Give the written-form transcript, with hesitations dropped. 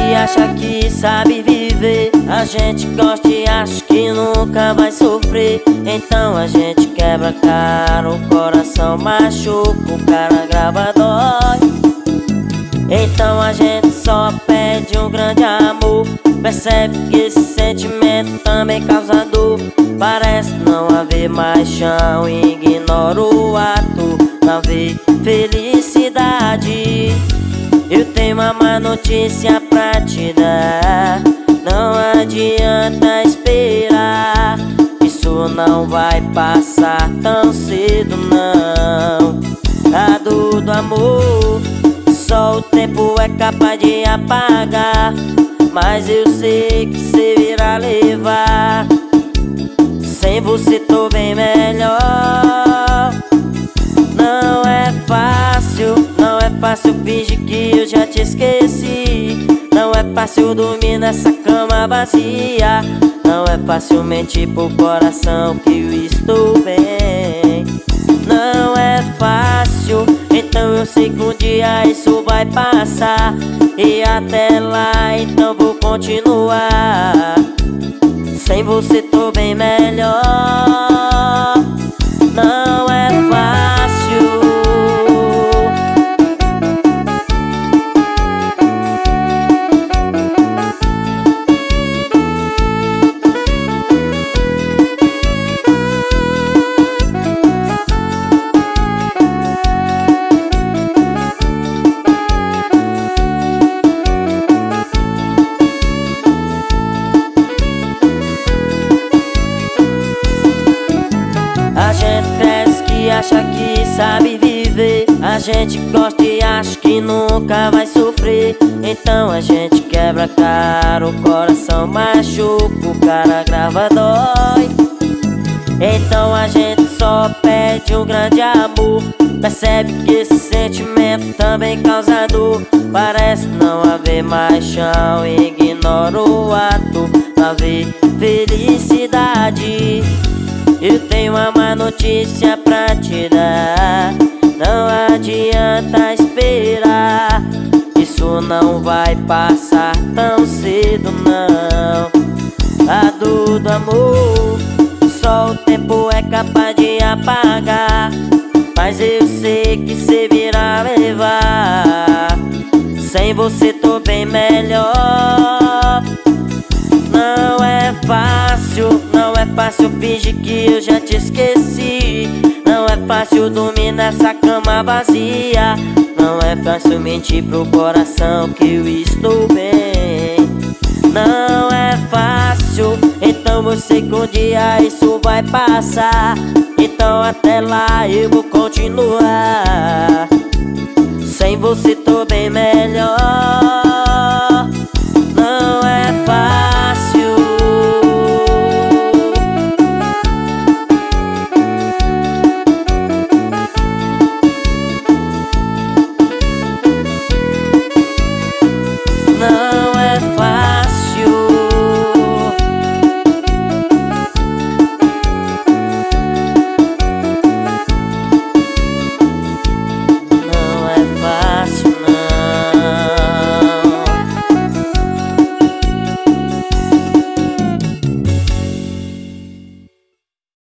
que acha que sabe viver. A gente gosta e acha que nunca vai sofrer. Então a gente quebra a cara, o coração machuca, o cara grava dói. Então a gente só pede um grande amor. Percebe que esse sentimento também causa dor. Parece não haver mais chão, ignora o ato, não vê felicidade. Eu tenho uma má notícia pra te dar. Não adianta esperar, isso não vai passar tão cedo não. A dor do amor só o tempo é capaz de apagar, mas eu sei que cê virá levar. Sem você tô bem melhor. Não é fácil, não é fácil fingir que eu já te esqueci. Não é fácil dormir nessa cama vazia. Não é fácil mentir pro coração que eu estou bem. Não é fácil, então eu sei que um dia isso vai passar. E até lá então vou continuar. Sem você tô bem melhor. Não é fácil. A gente cresce que acha que sabe viver. A gente gosta e acha que nunca vai sofrer. Então a gente quebra a cara, o coração machuca, o cara grava dói. Então a gente só pede um grande amor. Percebe que esse sentimento também causa dor. Parece não haver mais chão, ignora o ato, não vê felicidade. Eu tenho uma má notícia pra te dar. Não adianta esperar, isso não vai passar tão cedo não. A dor do amor só o tempo é capaz de apagar, mas eu sei que cê virá levar. Sem você tô bem melhor. Não é fácil, não é fácil fingir que eu já te esqueci. Não é fácil dormir nessa cama vazia. Não é fácil mentir pro coração que eu estou bem. Não é fácil, então eu sei que um dia isso vai passar. Então até lá eu vou continuar. Sem você tô bem melhor.